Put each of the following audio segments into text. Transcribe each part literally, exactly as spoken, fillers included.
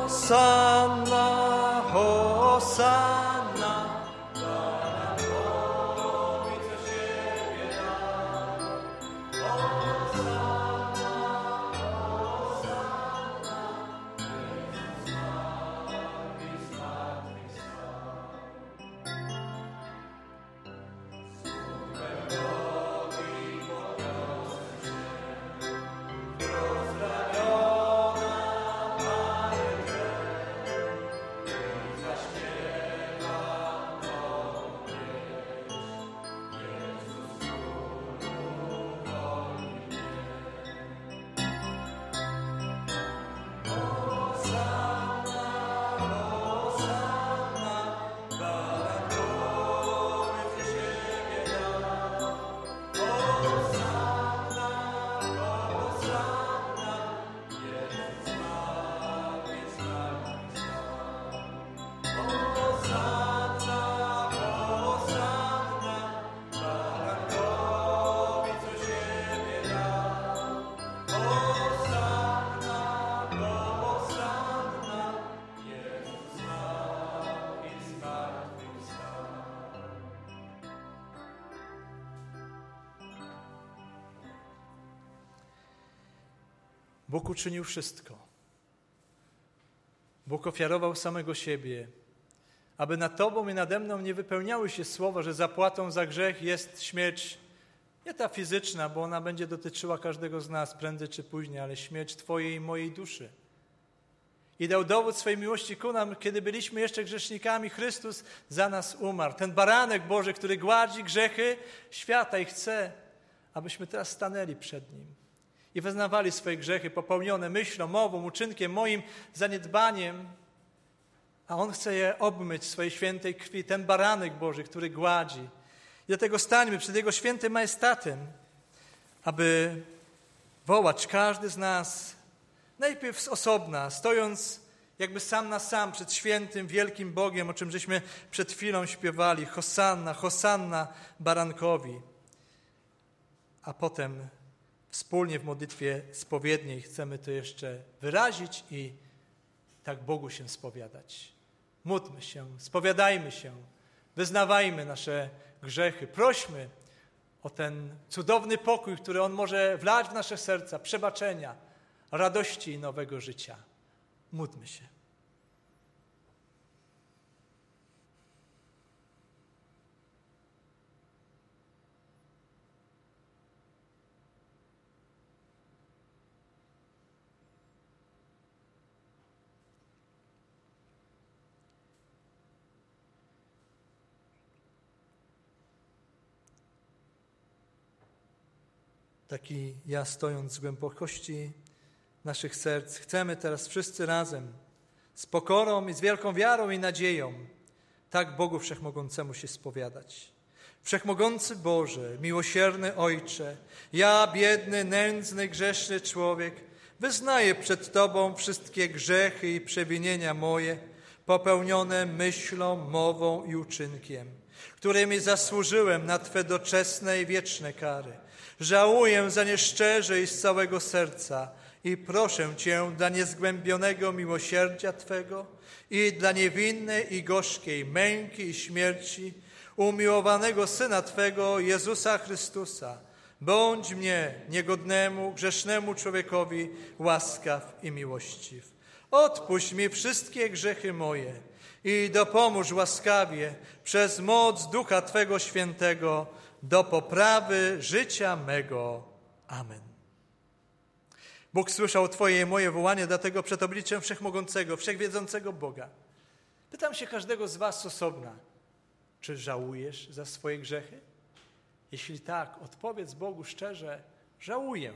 Hosanna, Hosanna. Bóg uczynił wszystko. Bóg ofiarował samego siebie, aby nad Tobą i nade mną nie wypełniały się słowa, że zapłatą za grzech jest śmierć, nie ta fizyczna, bo ona będzie dotyczyła każdego z nas prędzej czy później, ale śmierć Twojej i mojej duszy. I dał dowód swojej miłości ku nam, kiedy byliśmy jeszcze grzesznikami, Chrystus za nas umarł. Ten baranek Boży, który gładzi grzechy świata i chce, abyśmy teraz stanęli przed Nim i wyznawali swoje grzechy popełnione myślą, mową, uczynkiem, moim zaniedbaniem, a On chce je obmyć swojej świętej krwi, ten baranek Boży, który gładzi. I dlatego stańmy przed Jego świętym majestatem, aby wołać każdy z nas, najpierw z osobna, stojąc jakby sam na sam przed świętym, wielkim Bogiem, o czym żeśmy przed chwilą śpiewali, Hosanna, Hosanna barankowi. A potem wspólnie w modlitwie spowiedniej chcemy to jeszcze wyrazić i tak Bogu się spowiadać. Módlmy się, spowiadajmy się, wyznawajmy nasze grzechy, prośmy o ten cudowny pokój, który On może wlać w nasze serca, przebaczenia, radości i nowego życia. Módlmy się. Taki ja, stojąc z głębokości naszych serc, chcemy teraz wszyscy razem, z pokorą i z wielką wiarą i nadzieją, tak Bogu Wszechmogącemu się spowiadać. Wszechmogący Boże, miłosierny Ojcze, ja, biedny, nędzny, grzeszny człowiek, wyznaję przed Tobą wszystkie grzechy i przewinienia moje, popełnione myślą, mową i uczynkiem, którymi zasłużyłem na Twe doczesne i wieczne kary. Żałuję za nie szczerze i z całego serca i proszę Cię dla niezgłębionego miłosierdzia Twego i dla niewinnej i gorzkiej męki i śmierci umiłowanego Syna Twego, Jezusa Chrystusa, bądź mnie, niegodnemu, grzesznemu człowiekowi, łaskaw i miłościw. Odpuść mi wszystkie grzechy moje i dopomóż łaskawie przez moc Ducha Twego Świętego do poprawy życia mego. Amen. Bóg słyszał Twoje i moje wołanie, dlatego przed obliczem Wszechmogącego, Wszechwiedzącego Boga pytam się każdego z Was z osobna, czy żałujesz za swoje grzechy? Jeśli tak, odpowiedz Bogu szczerze, żałuję.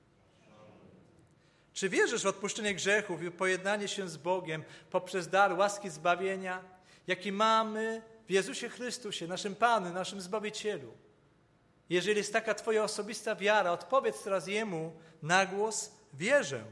Czy wierzysz w odpuszczenie grzechów i pojednanie się z Bogiem poprzez dar łaski zbawienia, jaki mamy w Jezusie Chrystusie, naszym Panu, naszym Zbawicielu? Jeżeli jest taka Twoja osobista wiara, odpowiedz teraz Jemu na głos, wierzę.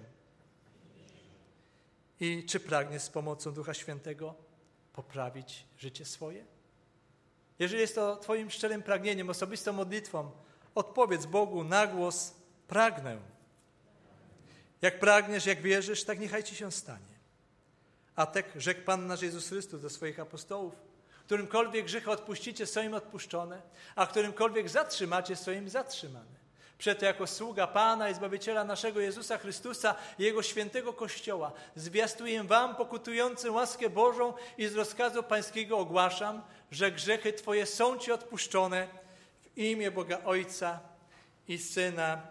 I czy pragniesz z pomocą Ducha Świętego poprawić życie swoje? Jeżeli jest to Twoim szczerym pragnieniem, osobistą modlitwą, odpowiedz Bogu na głos, pragnę. Jak pragniesz, jak wierzysz, tak niechaj Ci się stanie. A tak rzekł Pan nasz Jezus Chrystus do swoich apostołów: którymkolwiek grzechy odpuścicie, są im odpuszczone, a którymkolwiek zatrzymacie, są im zatrzymane. Przeto jako sługa Pana i Zbawiciela naszego Jezusa Chrystusa i Jego świętego Kościoła zwiastuję wam, pokutującym, łaskę Bożą i z rozkazu Pańskiego ogłaszam, że grzechy Twoje są Ci odpuszczone w imię Boga Ojca i Syna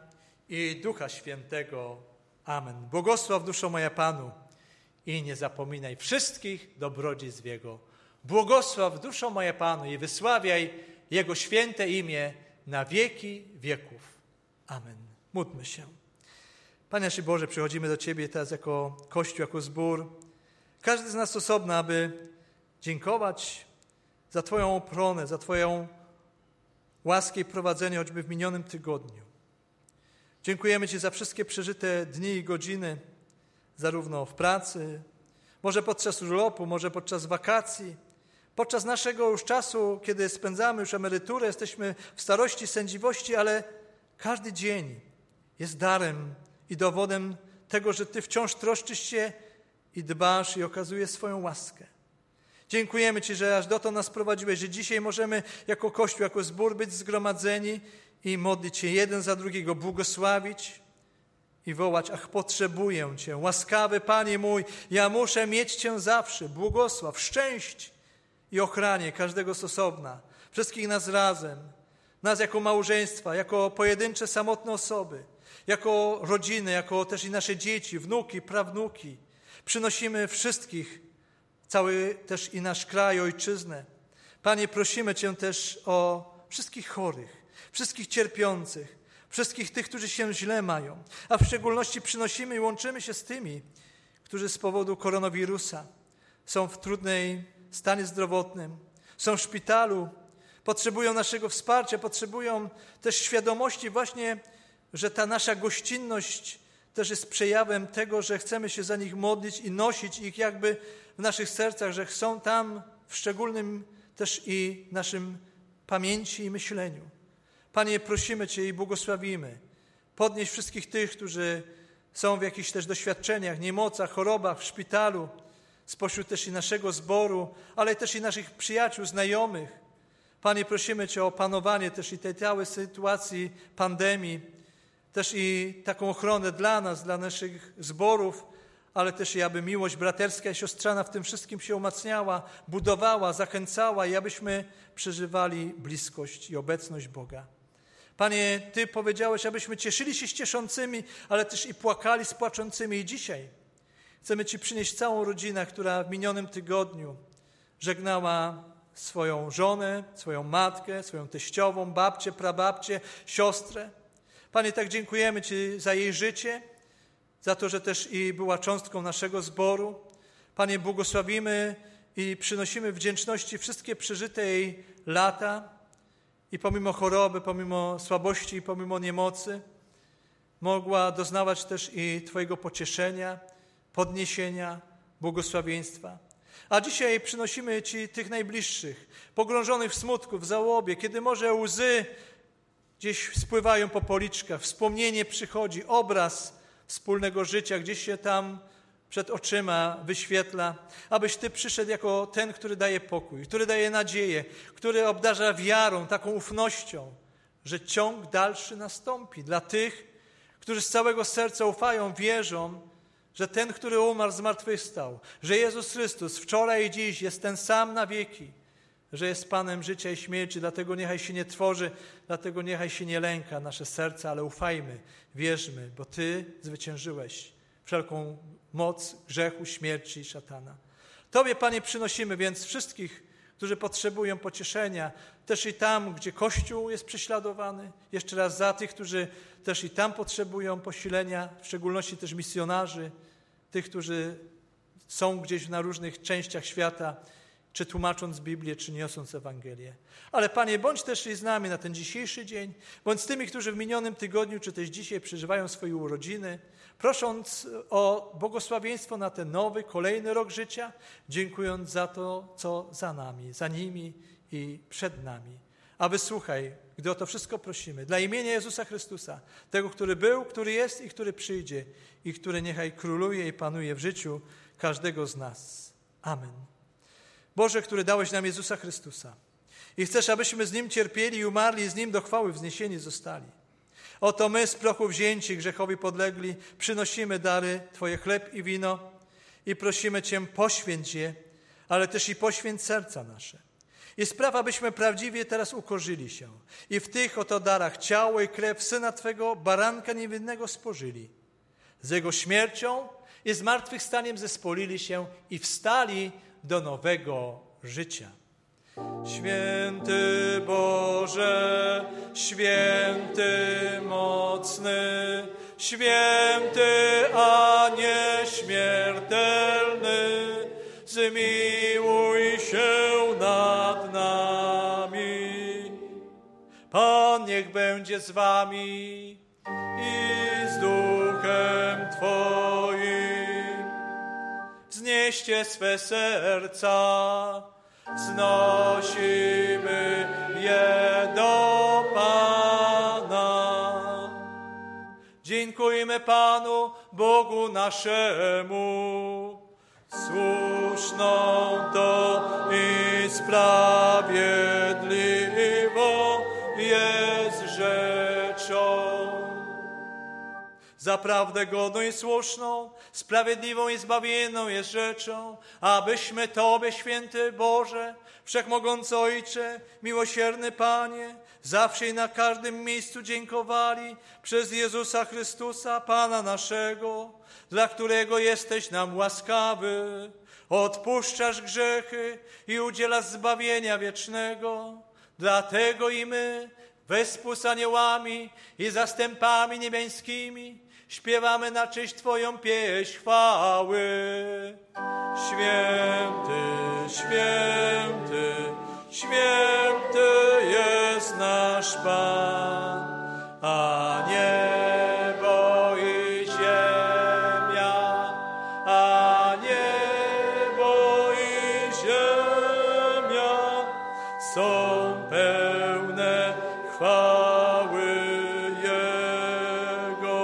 i Ducha Świętego. Amen. Błogosław duszo moja Panu i nie zapominaj wszystkich dobrodziejstw Jego. Błogosław duszo moja Panu i wysławiaj Jego święte imię na wieki wieków. Amen. Módlmy się. Panie nasz Boże, przychodzimy do Ciebie teraz jako Kościół, jako zbór. Każdy z nas osobno, aby dziękować za Twoją obronę, za Twoją łaskę i prowadzenie choćby w minionym tygodniu. Dziękujemy Ci za wszystkie przeżyte dni i godziny, zarówno w pracy, może podczas urlopu, może podczas wakacji, podczas naszego już czasu, kiedy spędzamy już emeryturę, jesteśmy w starości, sędziwości, ale każdy dzień jest darem i dowodem tego, że Ty wciąż troszczysz się i dbasz i okazujesz swoją łaskę. Dziękujemy Ci, że aż dotąd nas prowadziłeś, że dzisiaj możemy jako Kościół, jako zbór być zgromadzeni i modlić się jeden za drugiego, błogosławić i wołać: ach, potrzebuję Cię, łaskawy Panie mój, ja muszę mieć Cię zawsze, błogosław, szczęść i ochranie każdego z osobna, wszystkich nas razem, nas jako małżeństwa, jako pojedyncze, samotne osoby, jako rodziny, jako też i nasze dzieci, wnuki, prawnuki. Przynosimy wszystkich, cały też i nasz kraj, ojczyznę. Panie, prosimy Cię też o wszystkich chorych, wszystkich cierpiących, wszystkich tych, którzy się źle mają, a w szczególności przynosimy i łączymy się z tymi, którzy z powodu koronawirusa są w trudnej stanie zdrowotnym, są w szpitalu, potrzebują naszego wsparcia, potrzebują też świadomości właśnie, że ta nasza gościnność też jest przejawem tego, że chcemy się za nich modlić i nosić ich jakby w naszych sercach, że są tam w szczególnym też i naszym pamięci i myśleniu. Panie, prosimy Cię i błogosławimy. Podnieś wszystkich tych, którzy są w jakichś też doświadczeniach, niemocach, chorobach, w szpitalu, spośród też i naszego zboru, ale też i naszych przyjaciół, znajomych. Panie, prosimy Cię o panowanie też i tej całej sytuacji pandemii, też i taką ochronę dla nas, dla naszych zborów, ale też i aby miłość braterska i siostrzana w tym wszystkim się umacniała, budowała, zachęcała i abyśmy przeżywali bliskość i obecność Boga. Panie, Ty powiedziałeś, abyśmy cieszyli się z cieszącymi, ale też i płakali z płaczącymi. I dzisiaj chcemy Ci przynieść całą rodzinę, która w minionym tygodniu żegnała swoją żonę, swoją matkę, swoją teściową, babcię, prababcię, siostrę. Panie, tak dziękujemy Ci za jej życie, za to, że też i była cząstką naszego zboru. Panie, błogosławimy i przynosimy wdzięczności wszystkie przeżyte jej lata i pomimo choroby, pomimo słabości i pomimo niemocy mogła doznawać też i Twojego pocieszenia, podniesienia, błogosławieństwa. A dzisiaj przynosimy Ci tych najbliższych, pogrążonych w smutku, w żałobie, kiedy może łzy gdzieś spływają po policzkach, wspomnienie przychodzi, obraz wspólnego życia gdzieś się tam przed oczyma wyświetla, abyś Ty przyszedł jako ten, który daje pokój, który daje nadzieję, który obdarza wiarą, taką ufnością, że ciąg dalszy nastąpi dla tych, którzy z całego serca ufają, wierzą, że ten, który umarł, zmartwychwstał, że Jezus Chrystus wczoraj i dziś jest ten sam na wieki, że jest Panem życia i śmierci, dlatego niechaj się nie trwoży, dlatego niechaj się nie lęka nasze serce, ale ufajmy, wierzmy, bo Ty zwyciężyłeś wszelką moc grzechu, śmierci i szatana. Tobie, Panie, przynosimy więc wszystkich, którzy potrzebują pocieszenia, też i tam, gdzie Kościół jest prześladowany, jeszcze raz za tych, którzy też i tam potrzebują posilenia, w szczególności też misjonarzy, tych, którzy są gdzieś na różnych częściach świata, czy tłumacząc Biblię, czy niosąc Ewangelię. Ale Panie, bądź też i z nami na ten dzisiejszy dzień, bądź z tymi, którzy w minionym tygodniu, czy też dzisiaj przeżywają swoje urodziny, prosząc o błogosławieństwo na ten nowy, kolejny rok życia, dziękując za to, co za nami, za nimi i przed nami. A wysłuchaj, gdy o to wszystko prosimy, dla imienia Jezusa Chrystusa, tego, który był, który jest i który przyjdzie i który niechaj króluje i panuje w życiu każdego z nas. Amen. Boże, który dałeś nam Jezusa Chrystusa i chcesz, abyśmy z Nim cierpieli i umarli i z Nim do chwały wzniesieni zostali. Oto my z prochu wzięci, grzechowi podlegli, przynosimy dary Twoje chleb i wino i prosimy Cię, poświęć je, ale też i poświęć serca nasze. I spraw, abyśmy prawdziwie teraz ukorzyli się i w tych oto darach ciało i krew Syna Twego, baranka niewinnego spożyli. Z Jego śmiercią i zmartwychwstaniem zespolili się i wstali do nowego życia. Święty Boże, święty mocny, święty, a nieśmiertelny, zmiłuj się nad nami. Pan niech będzie z wami i z duchem Twoim. Wznieście swe serca, znosimy je do Pana. Dziękujmy Panu, Bogu naszemu. Słuszną to i sprawiedliwą jest rzeczą. Zaprawdę godną i słuszną, sprawiedliwą i zbawienną jest rzeczą, abyśmy Tobie, święty Boże, wszechmogący Ojcze, miłosierny Panie, zawsze i na każdym miejscu dziękowali przez Jezusa Chrystusa, Pana naszego, dla którego jesteś nam łaskawy, odpuszczasz grzechy i udzielasz zbawienia wiecznego. Dlatego i my, wespół z aniołami i zastępami niebiańskimi, śpiewamy na cześć Twoją pieśń chwały. Święty, święty, święty jest nasz Pan, a niebo i ziemia, a niebo i ziemia są pełne chwały Jego.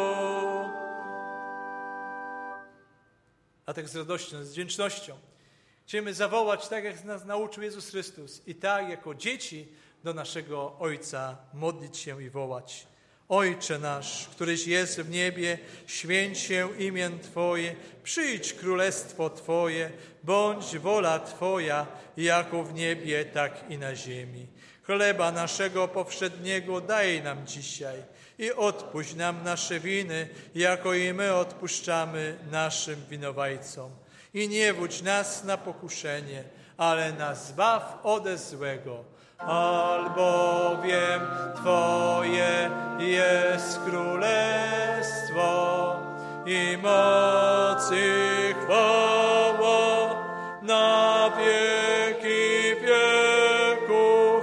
A tak z radością, z wdzięcznością chcemy zawołać, tak jak nas nauczył Jezus Chrystus, i tak jako dzieci do naszego Ojca modlić się i wołać. Ojcze nasz, któryś jest w niebie, święć się imię Twoje, przyjdź królestwo Twoje, bądź wola Twoja, jako w niebie, tak i na ziemi. Chleba naszego powszedniego daj nam dzisiaj i odpuść nam nasze winy, jako i my odpuszczamy naszym winowajcom. I nie wódź nas na pokuszenie, ale nas zbaw ode złego. Albowiem Twoje jest królestwo i moc i chwała na wieki wieków.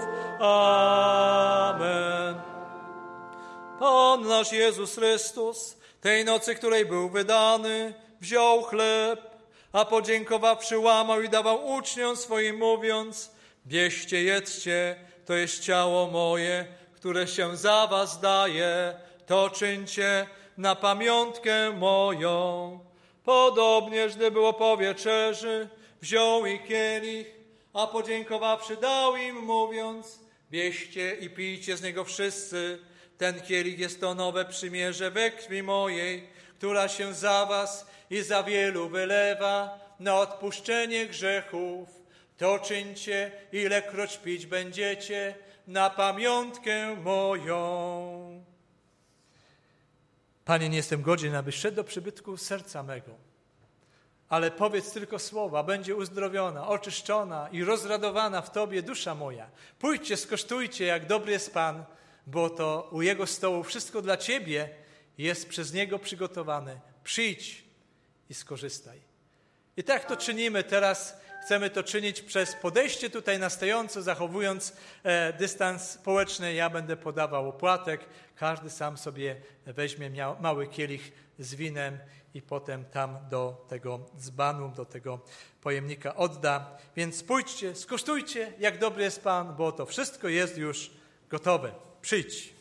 Amen. Pan nasz Jezus Chrystus, tej nocy, której był wydany, wziął chleb, a podziękowawszy łamał i dawał uczniom swoim, mówiąc: bierzcie, jedzcie, to jest ciało moje, które się za was daje, to czyńcie na pamiątkę moją. Podobnież, gdy było po wieczerzy, wziął i kielich, a podziękowawszy dał im, mówiąc: bierzcie i pijcie z niego wszyscy, ten kielich jest to nowe przymierze we krwi mojej, która się za was i za wielu wylewa na odpuszczenie grzechów. To czyńcie, ilekroć pić będziecie, na pamiątkę moją. Panie, nie jestem godzien, abyś szedł do przybytku serca mego, ale powiedz tylko słowa, będzie uzdrowiona, oczyszczona i rozradowana w Tobie dusza moja. Pójdźcie, skosztujcie, jak dobry jest Pan, bo to u Jego stołu wszystko dla Ciebie jest przez Niego przygotowane. Przyjdź i skorzystaj. I tak to czynimy teraz. Chcemy to czynić przez podejście tutaj na stojąco, zachowując e, dystans społeczny. Ja będę podawał opłatek. Każdy sam sobie weźmie miał, mały kielich z winem i potem tam do tego dzbanu, do tego pojemnika odda. Więc pójdźcie, skosztujcie, jak dobry jest Pan, bo to wszystko jest już gotowe. Przyjdź.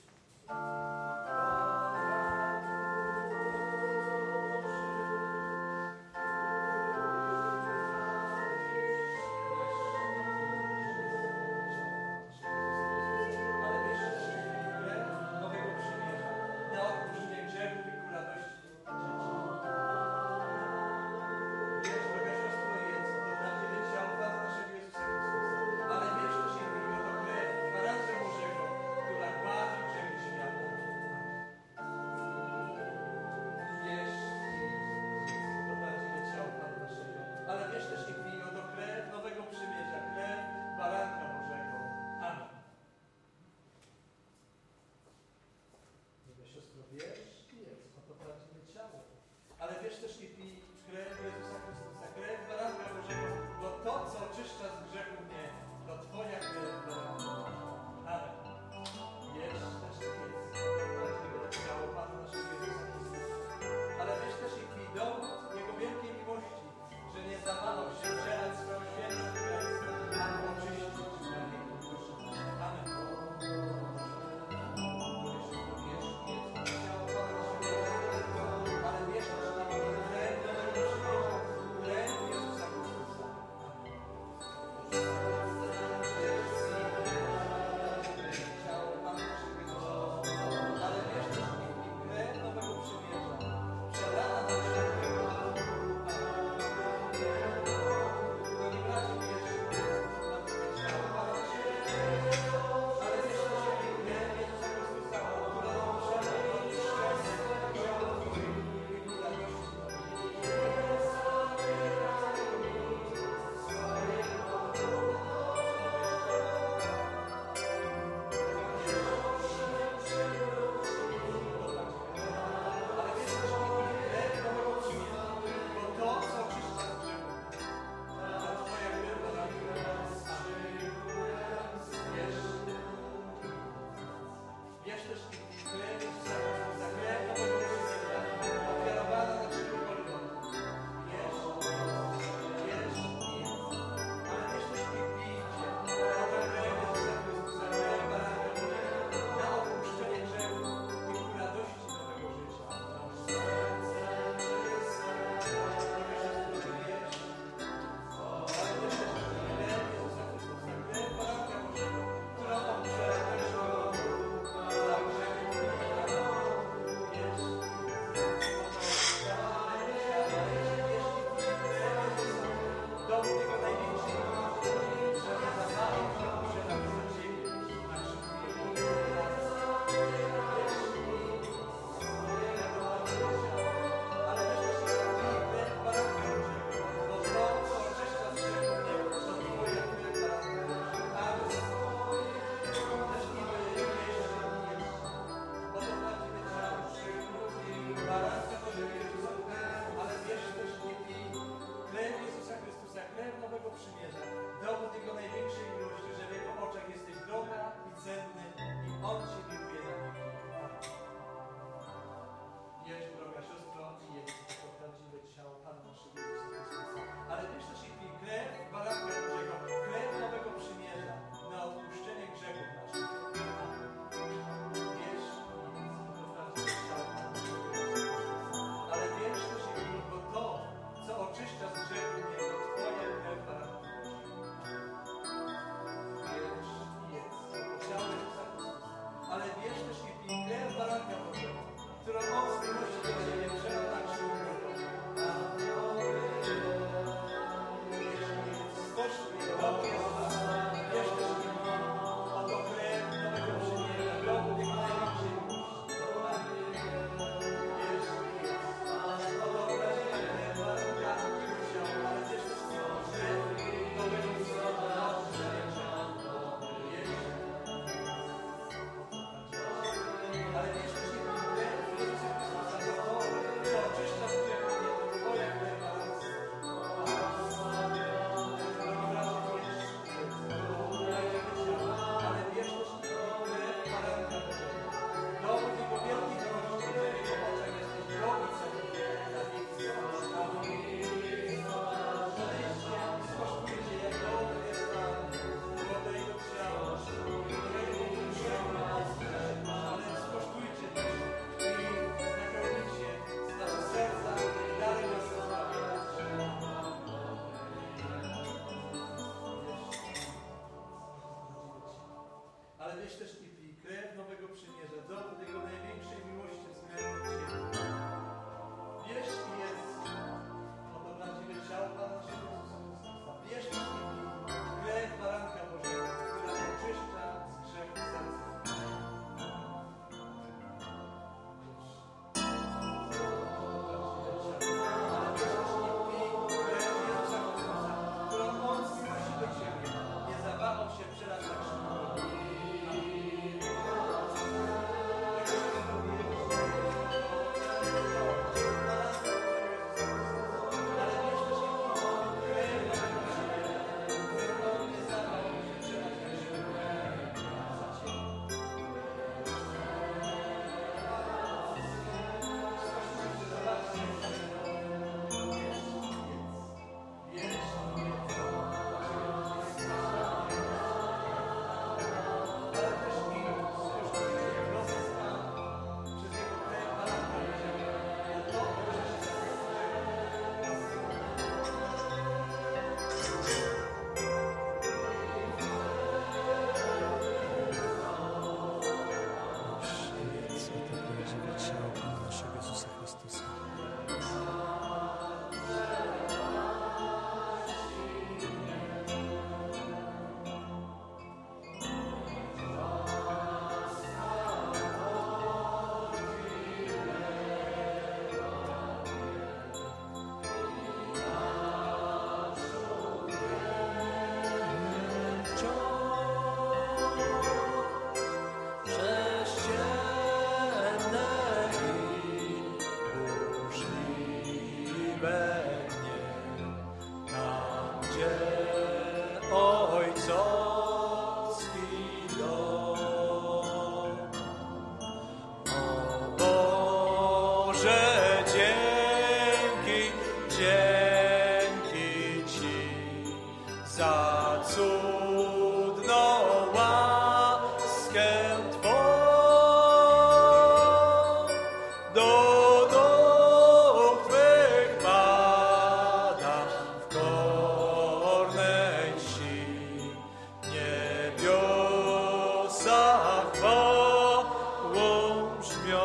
Cię, ojcowski dom. O Boże, dzięki, dzięki Ci za cudną łaskę Twą. Do nóg Twych pada w kornej si, niebiosa chwałą brzmią.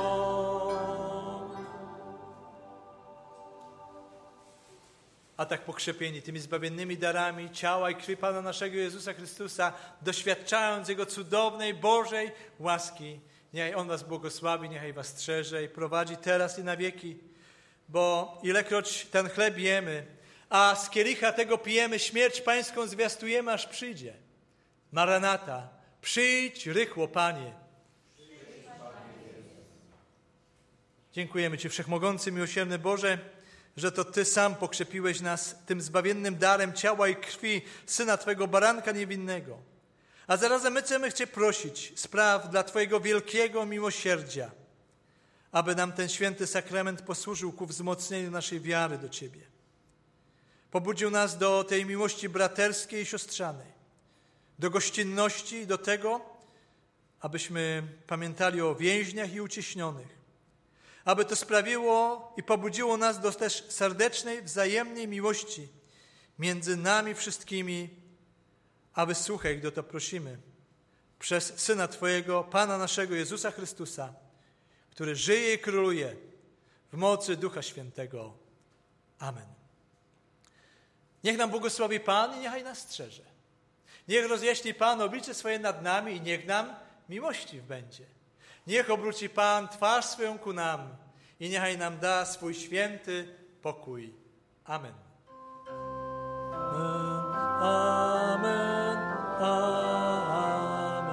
A tak pokrzepieni tymi zbawiennymi darami ciała i krwi Pana naszego Jezusa Chrystusa, doświadczając Jego cudownej, Bożej łaski, niechaj On was błogosławi, niechaj was strzeże i prowadzi teraz i na wieki. Bo ilekroć ten chleb jemy, a z kielicha tego pijemy, śmierć Pańską zwiastujemy, aż przyjdzie. Maranata, przyjdź rychło, Panie. Dziękujemy Ci, Wszechmogący, miłosierny Boże, że to Ty sam pokrzepiłeś nas tym zbawiennym darem ciała i krwi Syna Twego baranka niewinnego. A zarazem my chcemy Cię prosić, spraw dla Twojego wielkiego miłosierdzia, aby nam ten święty sakrament posłużył ku wzmocnieniu naszej wiary do Ciebie. Pobudził nas do tej miłości braterskiej i siostrzanej, do gościnności i do tego, abyśmy pamiętali o więźniach i uciśnionych, aby to sprawiło i pobudziło nas do też serdecznej, wzajemnej miłości między nami wszystkimi, a wysłuchaj, gdy to prosimy, przez Syna Twojego, Pana naszego Jezusa Chrystusa, który żyje i króluje w mocy Ducha Świętego. Amen. Niech nam błogosławi Pan i niechaj nas strzeże. Niech rozjaśni Pan oblicze swoje nad nami i niech nam miłościw będzie. Niech obróci Pan twarz swoją ku nam i niechaj nam da swój święty pokój. Amen. Amen. Amen.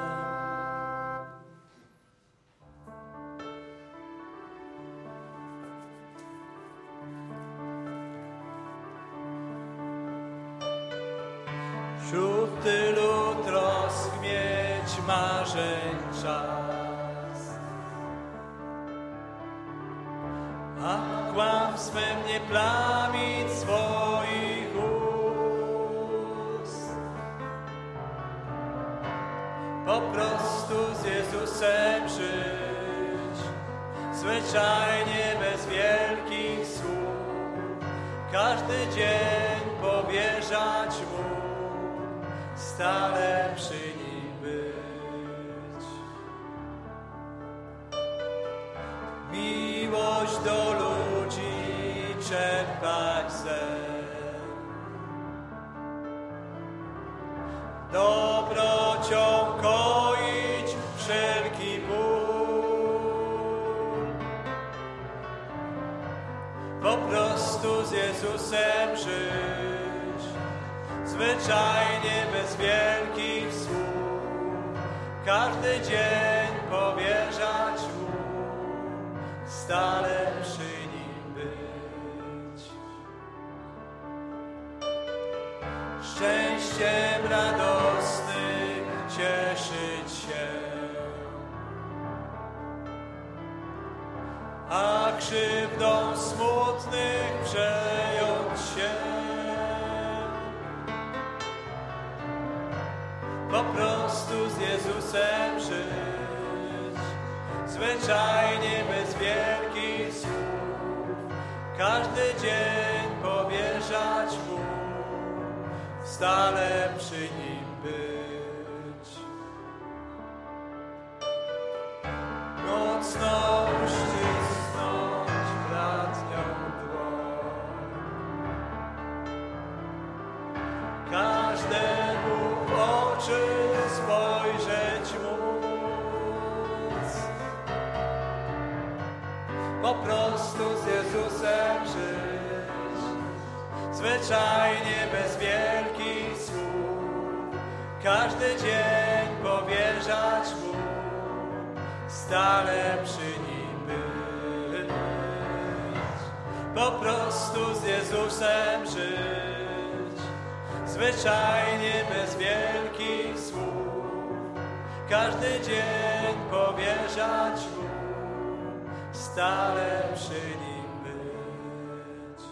Wśród tylu trosk mieć marzeń czas, a kłamstwem nie plamić swoich ust. Po prostu z Jezusem żyć, zwyczajnie bez wielkich słów, każdy dzień powierzać Mu, stale przy Nim być. Miłość do ludzi czerpać zen, dobrocią koić wszelki ból. Po prostu z Jezusem żyć, zwyczajnie bez wielkich słów, każdy dzień powierzać Mu, stale przy Nim być. Szczęściem radosnym cieszyć się, a krzywdą smutnych przejąć się. Po prostu z Jezusem żyć, zwyczajnie bez wielkich słów, każdy dzień powierzać Mu, stale przy Nim być. Mocno uścisnąć bratnią dłoń, każdemu w oczy spojrzeć móc. Po prostu z Jezusem żyć, zwyczajnie bez wielkich słów, każdy dzień powierzać Mu, stale przy Nim być. Po prostu z Jezusem żyć, zwyczajnie, bez wielkich słów, każdy dzień powierzać Mu, stale przy Nim być.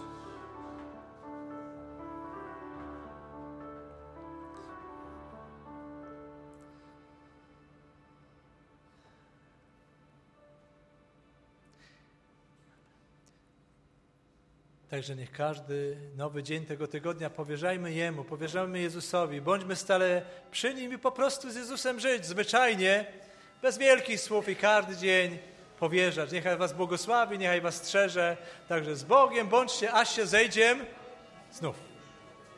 Także niech każdy nowy dzień tego tygodnia powierzajmy Jemu, powierzajmy Jezusowi. Bądźmy stale przy Nim i po prostu z Jezusem żyć, zwyczajnie, bez wielkich słów i każdy dzień powierzać. Niechaj was błogosławi, niechaj was strzeże. Także z Bogiem bądźcie, aż się zejdziem znów.